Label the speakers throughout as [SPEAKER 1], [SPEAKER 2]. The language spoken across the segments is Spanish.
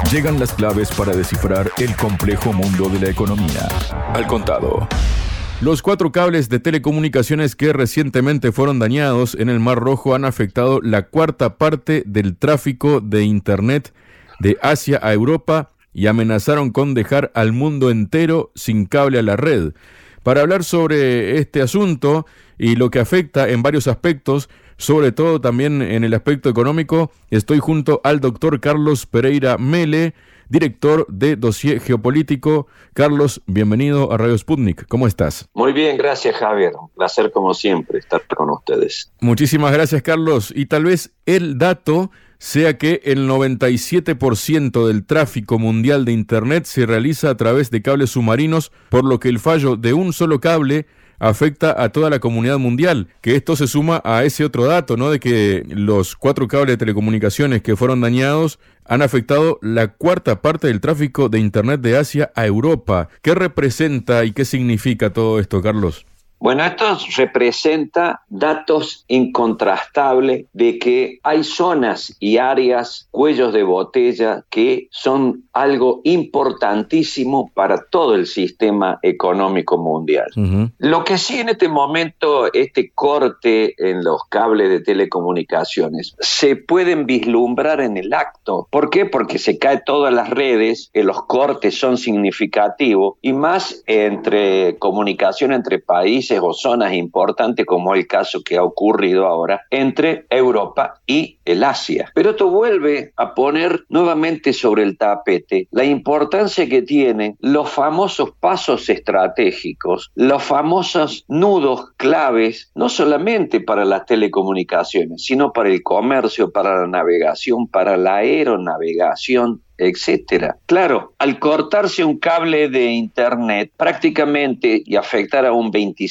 [SPEAKER 1] Llegan las claves para descifrar el complejo mundo de la economía. Al contado. Los 4 cables de telecomunicaciones que recientemente fueron dañados en el Mar Rojo han afectado la 1/4 parte del tráfico de Internet de Asia a Europa y amenazaron con dejar al mundo entero sin cable a la red. Para hablar sobre este asunto y lo que afecta en varios aspectos, sobre todo también en el aspecto económico, estoy junto al doctor Carlos Pereira Mele, director de Dossier Geopolítico. Carlos, bienvenido a Radio Sputnik. ¿Cómo estás?
[SPEAKER 2] Muy bien, gracias, Javier. Un placer, como siempre, estar con ustedes.
[SPEAKER 1] Muchísimas gracias, Carlos. Y tal vez el dato sea que el 97% del tráfico mundial de Internet se realiza a través de cables submarinos, por lo que el fallo de un solo cable afecta a toda la comunidad mundial, que esto se suma a ese otro dato, ¿no? De que los 4 cables de telecomunicaciones que fueron dañados han afectado la 1/4 parte del tráfico de Internet de Asia a Europa. ¿Qué representa y qué significa todo esto, Carlos?
[SPEAKER 2] Bueno, esto representa datos incontrastables de que hay zonas y áreas, cuellos de botella, que son algo importantísimo para todo el sistema económico mundial. Lo que sí en este momento, este corte en los cables de telecomunicaciones, se pueden vislumbrar en el acto. ¿Por qué? Porque se caen todas las redes, los cortes son significativos, y más entre comunicación entre países o zonas importantes, como el caso que ha ocurrido ahora entre Europa y el Asia. Pero esto vuelve a poner nuevamente sobre el tapete la importancia que tienen los famosos pasos estratégicos, los famosos nudos claves, no solamente para las telecomunicaciones, sino para el comercio, para la navegación, para la aeronavegación, etcétera. Claro, al cortarse un cable de Internet prácticamente y afectar a un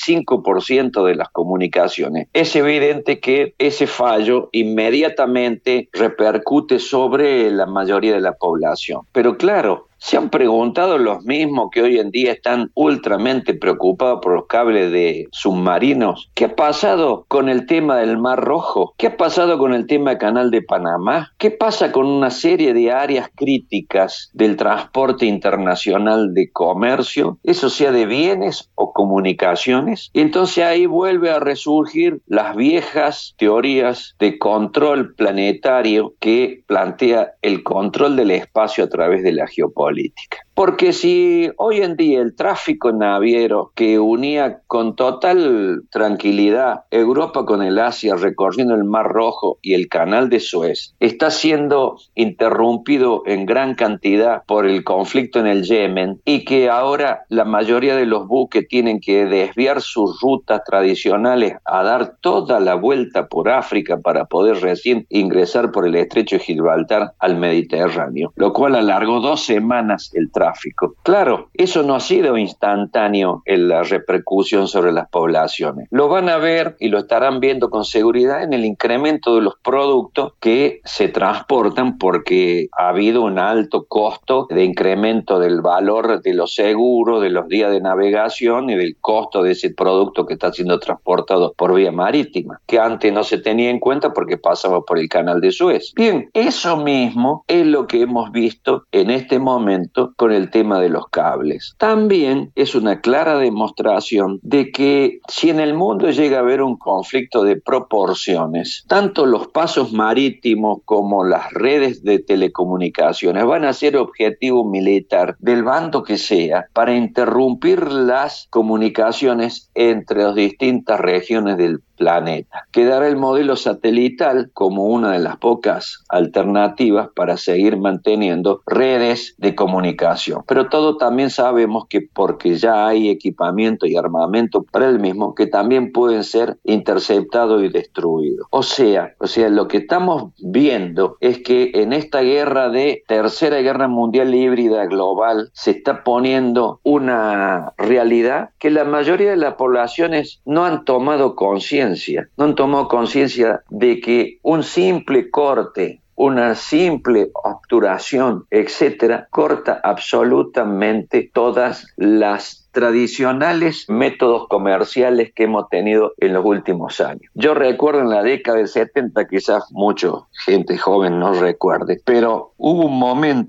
[SPEAKER 2] 25% de las comunicaciones, es evidente que ese fallo inmediatamente repercute sobre la mayoría de la población. Pero claro, ¿se han preguntado los mismos que hoy en día están ultramente preocupados por los cables de submarinos? ¿Qué ha pasado con el tema del Mar Rojo? ¿Qué ha pasado con el tema del Canal de Panamá? ¿Qué pasa con una serie de áreas críticas del transporte internacional de comercio, eso sea de bienes o comunicaciones? Y entonces ahí vuelve a resurgir las viejas teorías de control planetario que plantea el control del espacio a través de la geopolítica. Porque si hoy en día el tráfico naviero que unía con total tranquilidad Europa con el Asia recorriendo el Mar Rojo y el Canal de Suez está siendo interrumpido en gran cantidad por el conflicto en el Yemen, y que ahora la mayoría de los buques tienen que desviar sus rutas tradicionales a dar toda la vuelta por África para poder recién ingresar por el estrecho de Gibraltar al Mediterráneo, lo cual alargó 2 semanas el tráfico. Claro, eso no ha sido instantáneo en la repercusión sobre las poblaciones. Lo van a ver y lo estarán viendo con seguridad en el incremento de los productos que se transportan, porque ha habido un alto costo de incremento del valor de los seguros, de los días de navegación y del costo de ese producto que está siendo transportado por vía marítima, que antes no se tenía en cuenta porque pasaba por el Canal de Suez. Bien, eso mismo es lo que hemos visto en este momento con el tema de los cables. También es una clara demostración de que si en el mundo llega a haber un conflicto de proporciones, tanto los pasos marítimos como las redes de telecomunicaciones van a ser objetivo militar del bando que sea para interrumpir las comunicaciones entre las distintas regiones del planeta. Quedará el modelo satelital como una de las pocas alternativas para seguir manteniendo redes de comunicación. Pero todo también sabemos que, porque ya hay equipamiento y armamento para el mismo, que también pueden ser interceptados y destruidos. O sea, lo que estamos viendo es que en esta guerra de tercera guerra mundial híbrida global se está poniendo una realidad que la mayoría de las poblaciones no han tomado conciencia. No han tomado conciencia de que un simple corte, una simple obturación, etcétera, corta absolutamente todas las tradicionales métodos comerciales que hemos tenido en los últimos años. Yo recuerdo en la década del 70, quizás mucha gente joven no recuerde, pero hubo un momento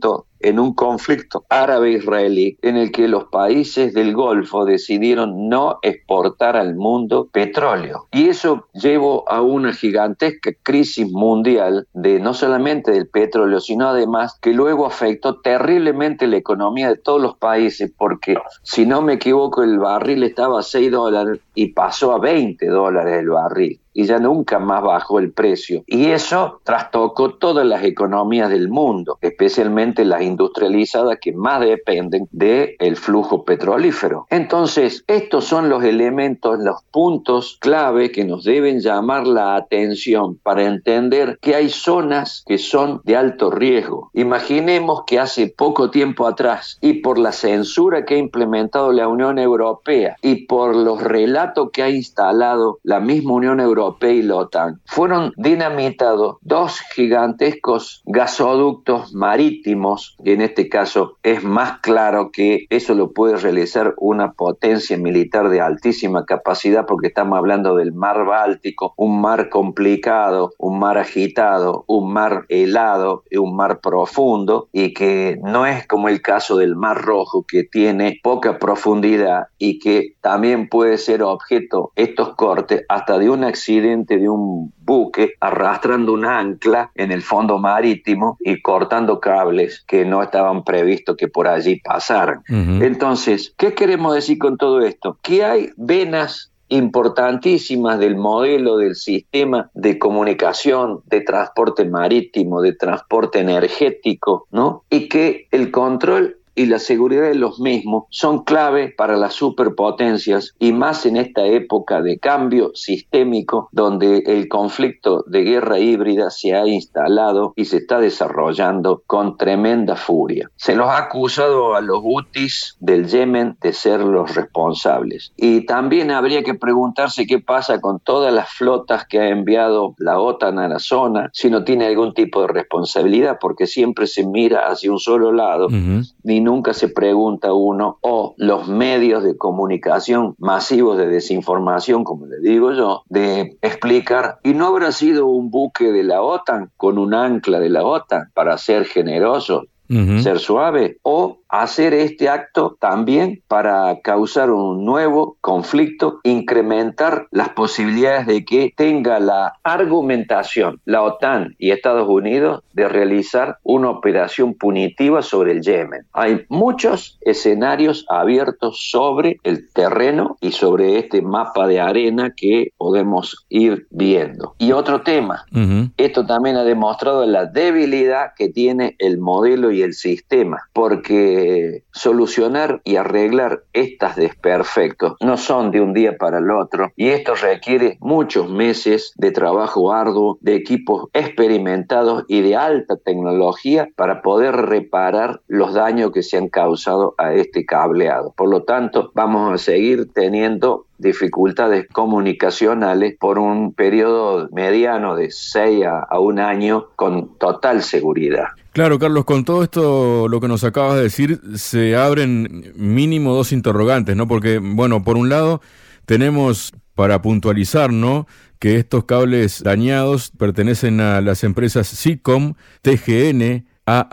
[SPEAKER 2] en un conflicto árabe-israelí en el que los países del Golfo decidieron no exportar al mundo petróleo. Y eso llevó a una gigantesca crisis mundial de no solamente del petróleo, sino además que luego afectó terriblemente la economía de todos los países, porque si no me equivoco el barril estaba a $6 y pasó a $20 el barril. Y ya nunca más bajó el precio. Y eso trastocó todas las economías del mundo, especialmente las industrializadas que más dependen del flujo petrolífero. Entonces, estos son los elementos, los puntos clave que nos deben llamar la atención para entender que hay zonas que son de alto riesgo. Imaginemos que hace poco tiempo atrás, y por la censura que ha implementado la Unión Europea y por los relatos que ha instalado la misma Unión Europea y la OTAN, fueron dinamitados 2 gigantescos gasoductos marítimos, y en este caso es más claro que eso lo puede realizar una potencia militar de altísima capacidad, porque estamos hablando del mar Báltico, un mar complicado, un mar agitado, un mar helado y un mar profundo, y que no es como el caso del Mar Rojo, que tiene poca profundidad y que también puede ser objeto, estos cortes, hasta de un accidente de un buque arrastrando un ancla en el fondo marítimo y cortando cables que no estaban previstos que por allí pasaran. Entonces, ¿qué queremos decir con todo esto? Que hay venas importantísimas del modelo del sistema de comunicación, de transporte marítimo, de transporte energético, ¿no? Y que el control y la seguridad de los mismos son clave para las superpotencias, y más en esta época de cambio sistémico donde el conflicto de guerra híbrida se ha instalado y se está desarrollando con tremenda furia. Se los ha acusado a los hutis del Yemen de ser los responsables, y también habría que preguntarse qué pasa con todas las flotas que ha enviado la OTAN a la zona, si no tiene algún tipo de responsabilidad, porque siempre se mira hacia un solo lado y nunca se pregunta uno, o los medios de comunicación masivos de desinformación, como le digo yo, de explicar, ¿y no habrá sido un buque de la OTAN con un ancla de la OTAN para ser generosos, ser suave, o hacer este acto también para causar un nuevo conflicto, incrementar las posibilidades de que tenga la argumentación la OTAN y Estados Unidos de realizar una operación punitiva sobre el Yemen? Hay muchos escenarios abiertos sobre el terreno y sobre este mapa de arena que podemos ir viendo. Y otro tema, esto también ha demostrado la debilidad que tiene el modelo y el sistema, porque solucionar y arreglar estos desperfectos no son de un día para el otro, y esto requiere muchos meses de trabajo arduo, de equipos experimentados y de alta tecnología para poder reparar los daños que se han causado a este cableado. Por lo tanto, vamos a seguir teniendo dificultades comunicacionales por un periodo mediano de 6 a 1 año con total seguridad.
[SPEAKER 1] Claro, Carlos, con todo esto, lo que nos acabas de decir, se abren mínimo 2 interrogantes, ¿no? Porque, bueno, por un lado, tenemos para puntualizar, ¿no?, que estos cables dañados pertenecen a las empresas SICOM, TGN,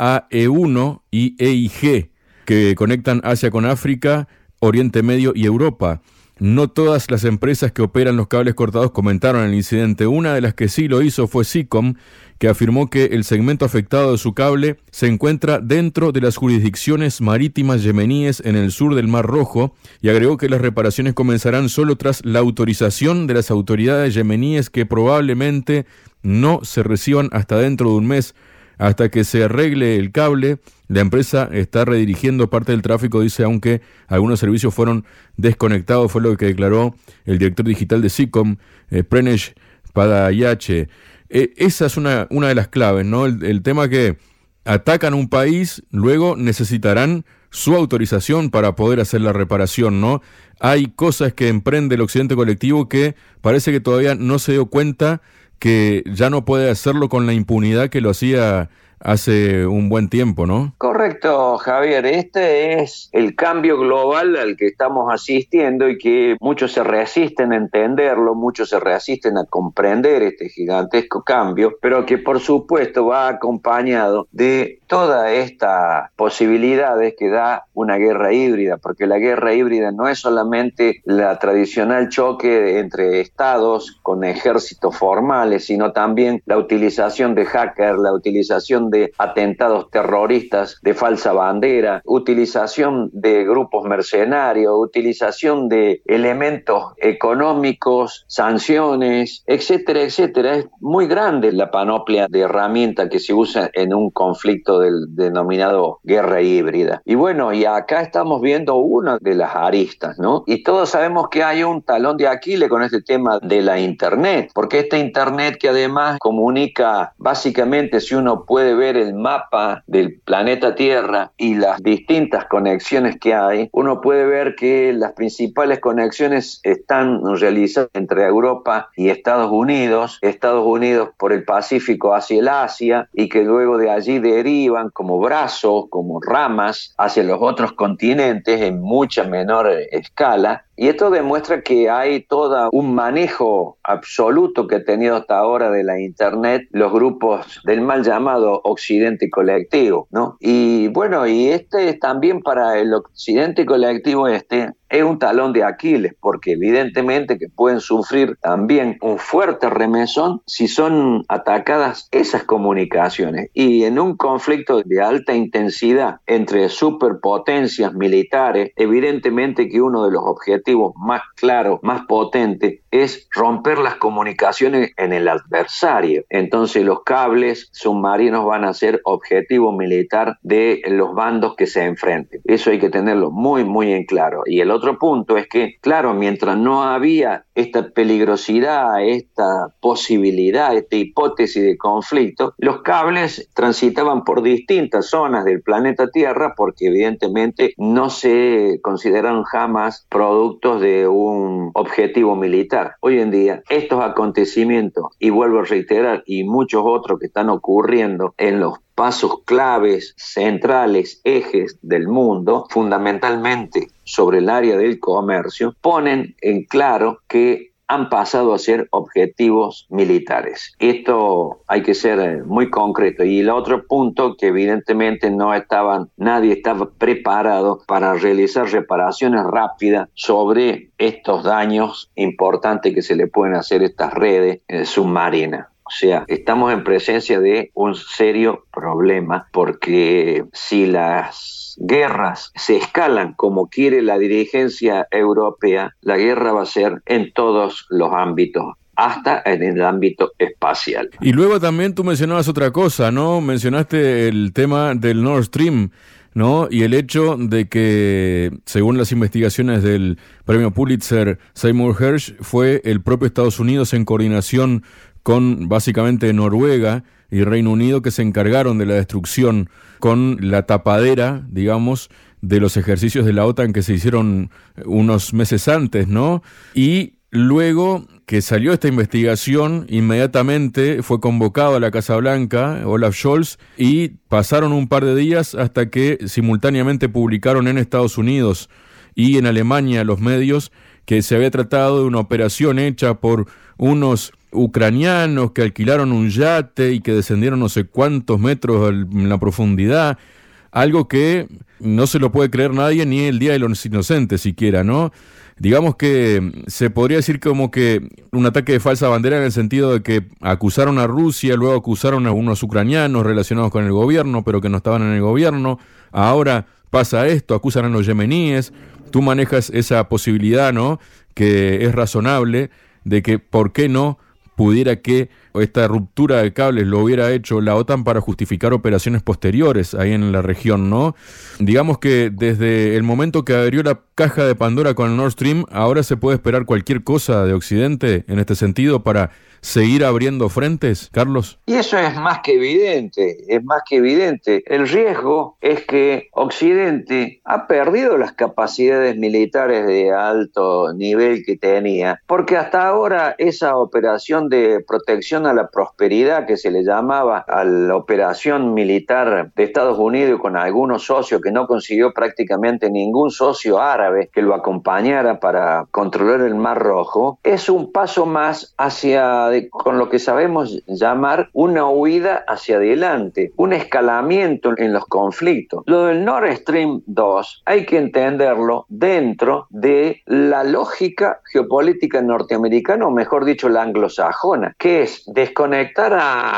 [SPEAKER 1] AAE1 y EIG, que conectan Asia con África, Oriente Medio y Europa. No todas las empresas que operan los cables cortados comentaron el incidente. Una de las que sí lo hizo fue SICOM, que afirmó que el segmento afectado de su cable se encuentra dentro de las jurisdicciones marítimas yemeníes en el sur del Mar Rojo, y agregó que las reparaciones comenzarán solo tras la autorización de las autoridades yemeníes, que probablemente no se reciban hasta dentro de un mes. Hasta que se arregle el cable, la empresa está redirigiendo parte del tráfico, dice, aunque algunos servicios fueron desconectados, fue lo que declaró el director digital de SICOM, Prenesh Padayache. Esa es una de las claves, ¿no? El tema que atacan un país, luego necesitarán su autorización para poder hacer la reparación, ¿no? Hay cosas que emprende el occidente colectivo que parece que todavía no se dio cuenta que ya no puede hacerlo con la impunidad que lo hacía hace un buen tiempo, ¿no?
[SPEAKER 2] Correcto, Javier. Este es el cambio global al que estamos asistiendo y que muchos se resisten a entenderlo, muchos se resisten a comprender este gigantesco cambio, pero que por supuesto va acompañado de todas estas posibilidades que da una guerra híbrida, porque la guerra híbrida no es solamente la tradicional choque entre estados con ejércitos formales, sino también la utilización de hackers, la utilización de atentados terroristas de falsa bandera, utilización de grupos mercenarios, utilización de elementos económicos, sanciones, etcétera, etcétera. Es muy grande la panoplia de herramientas que se usa en un conflicto del denominado guerra híbrida. Y bueno, y acá estamos viendo una de las aristas, ¿no? Y todos sabemos que hay un talón de Aquiles con este tema de la Internet, porque esta Internet que además comunica básicamente, si uno puede ver el mapa del planeta Tierra y las distintas conexiones que hay, uno puede ver que las principales conexiones están realizadas entre Europa y Estados Unidos por el Pacífico hacia el Asia, y que luego de allí derivan como brazos, como ramas hacia los otros continentes en mucha menor escala. Y esto demuestra que hay todo un manejo absoluto que ha tenido hasta ahora de la Internet los grupos del mal llamado Occidente colectivo, ¿no? Y bueno, y este también para el Occidente colectivo es un talón de Aquiles, porque evidentemente que pueden sufrir también un fuerte remesón si son atacadas esas comunicaciones. Y en un conflicto de alta intensidad entre superpotencias militares, evidentemente que uno de los objetivos más claros, más potentes, es romper las comunicaciones en el adversario. Entonces los cables submarinos van a ser objetivo militar de los bandos que se enfrenten. Eso hay que tenerlo muy, muy en claro. Y el otro punto es que, claro, mientras no había esta peligrosidad, esta posibilidad, esta hipótesis de conflicto, los cables transitaban por distintas zonas del planeta Tierra porque evidentemente no se consideraron jamás productos de un objetivo militar. Hoy en día, estos acontecimientos, y vuelvo a reiterar, y muchos otros que están ocurriendo en los pasos claves, centrales, ejes del mundo, fundamentalmente sobre el área del comercio, ponen en claro que han pasado a ser objetivos militares. Esto hay que ser muy concreto. Y el otro punto, que evidentemente nadie estaba preparado para realizar reparaciones rápidas sobre estos daños importantes que se le pueden hacer a estas redes submarinas. O sea, estamos en presencia de un serio problema, porque si las guerras se escalan como quiere la dirigencia europea, la guerra va a ser en todos los ámbitos, hasta en el ámbito espacial.
[SPEAKER 1] Y luego también tú mencionabas otra cosa, ¿no? Mencionaste el tema del Nord Stream, ¿no? Y el hecho de que, según las investigaciones del premio Pulitzer, Seymour Hersh, fue el propio Estados Unidos en coordinación con básicamente Noruega y Reino Unido que se encargaron de la destrucción con la tapadera, digamos, de los ejercicios de la OTAN que se hicieron unos meses antes, ¿no? Y luego que salió esta investigación, inmediatamente fue convocado a la Casa Blanca Olaf Scholz y pasaron un par de días hasta que simultáneamente publicaron en Estados Unidos y en Alemania los medios que se había tratado de una operación hecha por unos ucranianos que alquilaron un yate y que descendieron no sé cuántos metros en la profundidad, algo que no se lo puede creer nadie, ni el Día de los Inocentes siquiera, ¿no? Digamos que se podría decir como que un ataque de falsa bandera en el sentido de que acusaron a Rusia, luego acusaron a unos ucranianos relacionados con el gobierno, pero que no estaban en el gobierno. Ahora pasa esto, acusan a los yemeníes. Tú manejas esa posibilidad, ¿no? Que es razonable de que, ¿por qué no pudiera que esta ruptura de cables lo hubiera hecho la OTAN para justificar operaciones posteriores ahí en la región, ¿no? Digamos que desde el momento que abrió la caja de Pandora con el Nord Stream, ahora se puede esperar cualquier cosa de Occidente en este sentido para seguir abriendo frentes, Carlos?
[SPEAKER 2] Y eso es más que evidente, es más que evidente. El riesgo es que Occidente ha perdido las capacidades militares de alto nivel que tenía, porque hasta ahora esa operación de protección a la prosperidad que se le llamaba a la operación militar de Estados Unidos con algunos socios, que no consiguió prácticamente ningún socio árabe que lo acompañara para controlar el Mar Rojo, es un paso más hacia, con lo que sabemos llamar, una huida hacia adelante, un escalamiento en los conflictos. Lo del Nord Stream 2 hay que entenderlo dentro de la lógica geopolítica norteamericana, o mejor dicho, la anglosajona, que es desconectar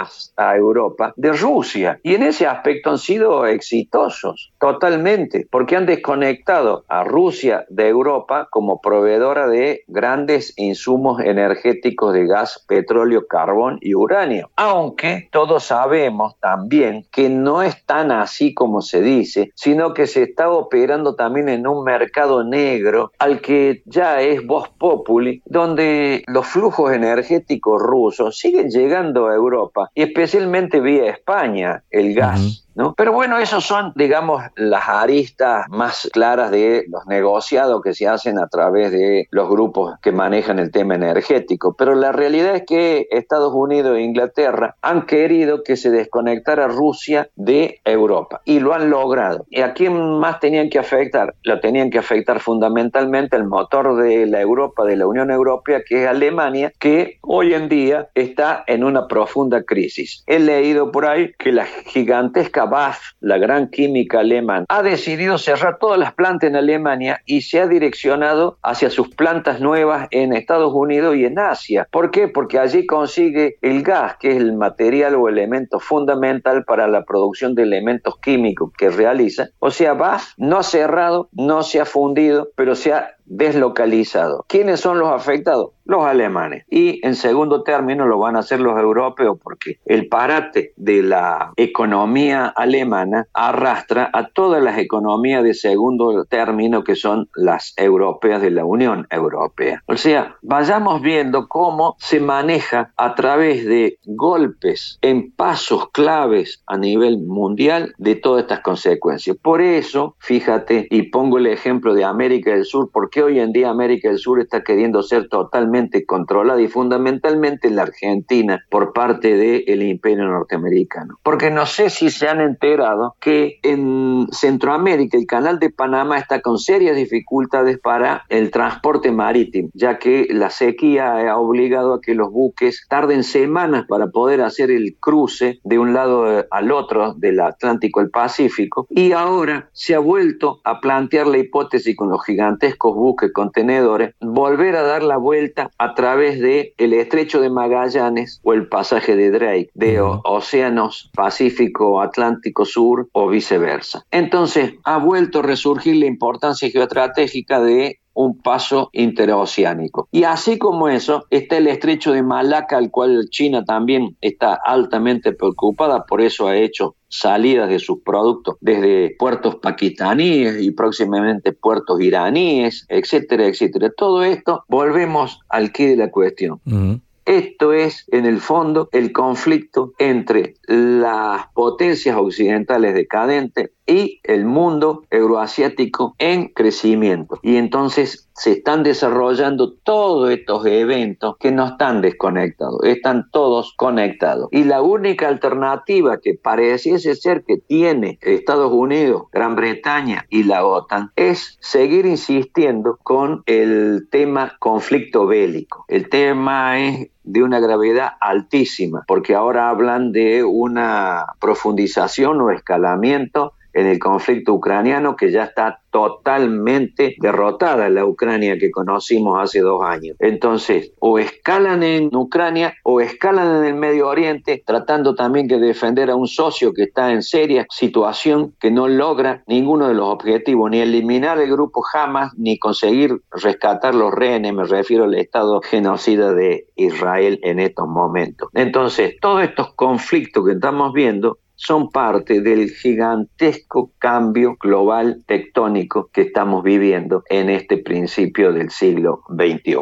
[SPEAKER 2] a Europa de Rusia. Y en ese aspecto han sido exitosos, totalmente, porque han desconectado a Rusia de Europa como proveedora de grandes insumos energéticos de gas, petróleo, carbón y uranio. Aunque todos sabemos también que no es tan así como se dice, sino que se está operando también en un mercado negro al que ya es vox populi, donde los flujos energéticos rusos siguen llegando a Europa y especialmente vía España, el gas. ¿No? Pero bueno, esos son, digamos, las aristas más claras de los negociados que se hacen a través de los grupos que manejan el tema energético. Pero la realidad es que Estados Unidos e Inglaterra han querido que se desconectara Rusia de Europa y lo han logrado. ¿Y a quién más tenían que afectar? Lo tenían que afectar fundamentalmente el motor de la Europa, de la Unión Europea, que es Alemania, que hoy en día está en una profunda crisis. He leído por ahí que la gigantesca BASF, la gran química alemana, ha decidido cerrar todas las plantas en Alemania y se ha direccionado hacia sus plantas nuevas en Estados Unidos y en Asia. ¿Por qué? Porque allí consigue el gas, que es el material o elemento fundamental para la producción de elementos químicos que realiza. O sea, BASF no ha cerrado, no se ha fundido, pero se ha deslocalizado. ¿Quiénes son los afectados? Los alemanes. Y en segundo término lo van a hacer los europeos, porque el parate de la economía alemana arrastra a todas las economías de segundo término, que son las europeas de la Unión Europea. O sea, vayamos viendo cómo se maneja a través de golpes en pasos claves a nivel mundial de todas estas consecuencias. Por eso, fíjate, y pongo el ejemplo de América del Sur, porque hoy en día América del Sur está queriendo ser totalmente controlada, y fundamentalmente en la Argentina, por parte del imperio norteamericano. Porque no sé si se han enterado que en Centroamérica el canal de Panamá está con serias dificultades para el transporte marítimo, ya que la sequía ha obligado a que los buques tarden semanas para poder hacer el cruce de un lado al otro del Atlántico al Pacífico, y ahora se ha vuelto a plantear la hipótesis con los gigantescos buques contenedores, volver a dar la vuelta a través de el estrecho de Magallanes o el pasaje de Drake, de océanos Pacífico, Atlántico Sur o viceversa. Entonces ha vuelto a resurgir la importancia geoestratégica de un paso interoceánico. Y así como eso, está el estrecho de Malaca, al cual China también está altamente preocupada, por eso ha hecho salidas de sus productos desde puertos pakistaníes y próximamente puertos iraníes, etcétera, etcétera. Todo esto, volvemos al quid de la cuestión. Esto es, en el fondo, el conflicto entre las potencias occidentales decadentes y el mundo euroasiático en crecimiento. Y entonces se están desarrollando todos estos eventos que no están desconectados, están todos conectados. Y la única alternativa que pareciese ser que tiene Estados Unidos, Gran Bretaña y la OTAN es seguir insistiendo con el tema conflicto bélico. El tema es de una gravedad altísima, porque ahora hablan de una profundización o escalamiento en el conflicto ucraniano, que ya está totalmente derrotada la Ucrania que conocimos hace 2 años. Entonces, o escalan en Ucrania o escalan en el Medio Oriente, tratando también de defender a un socio que está en seria situación, que no logra ninguno de los objetivos, ni eliminar el grupo Hamas, ni conseguir rescatar los rehenes, me refiero al Estado genocida de Israel en estos momentos. Entonces, todos estos conflictos que estamos viendo son parte del gigantesco cambio global tectónico que estamos viviendo en este principio del siglo XXI.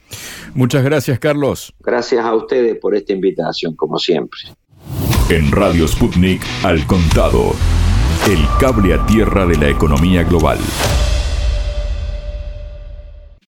[SPEAKER 1] Muchas gracias, Carlos.
[SPEAKER 2] Gracias a ustedes por esta invitación, como siempre.
[SPEAKER 1] En Radio Sputnik, Al Contado, el cable a tierra de la economía global.